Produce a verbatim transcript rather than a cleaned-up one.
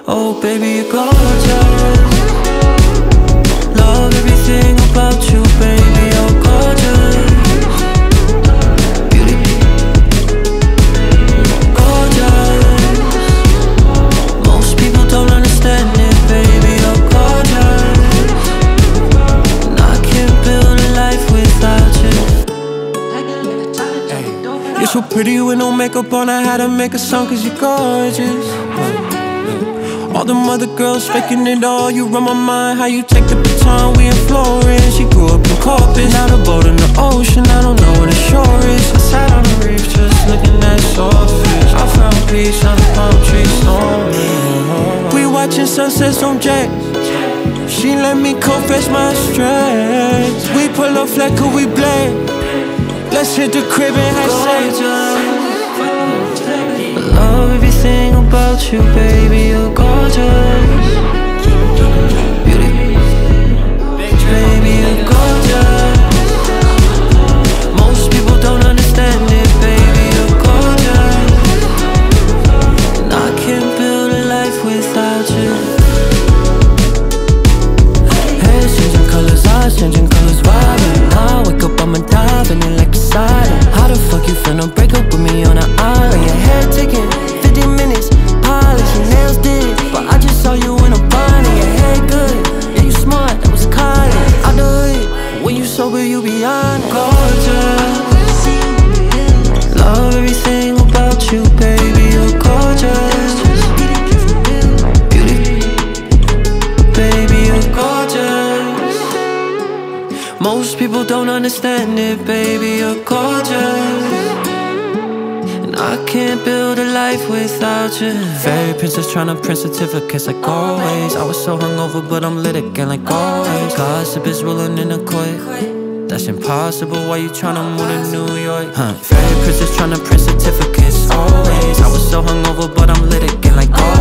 Oh baby, you're gorgeous. Love everything about you, baby, you're gorgeous. Beauty, gorgeous. Most people don't understand it, baby, you're gorgeous. And I can't build a life without you. You're so pretty with no makeup on, I had to make a song cause you're gorgeous. All them other girls faking it all, you run my mind. How you take the baton, we in Florence. She grew up in Corpus, now the boat in the ocean, I don't know where the shore is. I sat on the reef just looking at swordfish. I found peace on the palm tree storming. We watching sunsets on Jack. She let me confess my stress. We pull up flat cause we black. Let's hit the crib and have sex. I love everything about you, baby, you're gorgeous. Beauty, baby, you're gorgeous. Most people don't understand it, baby, you're gorgeous. And I can't build a life without you. Hair changing colors, eyes changing colors, vibing. I wake up, I'ma dive in it like a silent. How the fuck you finna break up with me on an island? Your hair ticking, fifty minutes, polish, your nails did. But I just saw you in a bonnet, your hair good. Yeah, you smart, that was college. I do it, when you sober, you be honest. Gorgeous. Love everything about you, baby, you're gorgeous. Beauty, baby, you're gorgeous. Most people don't understand it, baby, you're gorgeous. I can't build a life without you. Fairy princess tryna print certificates like always. I was so hungover but I'm lit again like always. Gossip is rolling in a court. That's impossible, why you tryna move to New York? Huh? Fairy princess tryna print certificates always. I was so hungover but I'm lit again like always.